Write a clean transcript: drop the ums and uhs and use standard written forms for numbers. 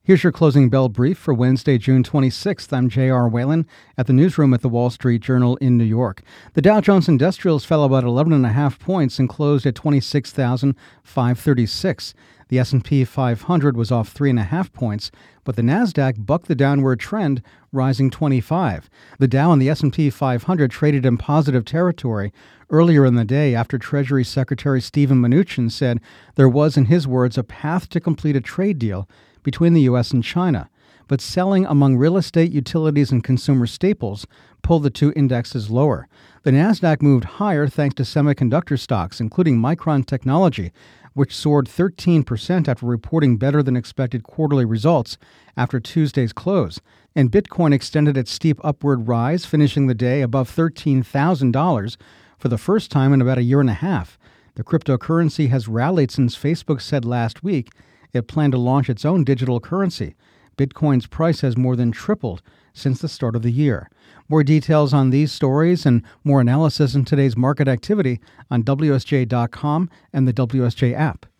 Here's your closing bell brief for Wednesday, June 26th. I'm J.R. Whalen at the newsroom at the Wall Street Journal in New York. The Dow Jones Industrials fell about 11.5 points and closed at 26,536. The S&P 500 was off 3.5 points, but the Nasdaq bucked the downward trend, rising 25. The Dow and the S&P 500 traded in positive territory earlier in the day after Treasury Secretary Steven Mnuchin said there was, in his words, a path to complete a trade deal between the U.S. and China, but selling among real estate, utilities, and consumer staples pulled the two indexes lower. The Nasdaq moved higher thanks to semiconductor stocks, including Micron Technology, which soared 13% after reporting better-than-expected quarterly results after Tuesday's close. And Bitcoin extended its steep upward rise, finishing the day above $13,000 for the first time in about a year and a half. The cryptocurrency has rallied since Facebook said last week it planned to launch its own digital currency. Bitcoin's price has more than tripled since the start of the year. More details on these stories and more analysis in today's market activity on WSJ.com and the WSJ app.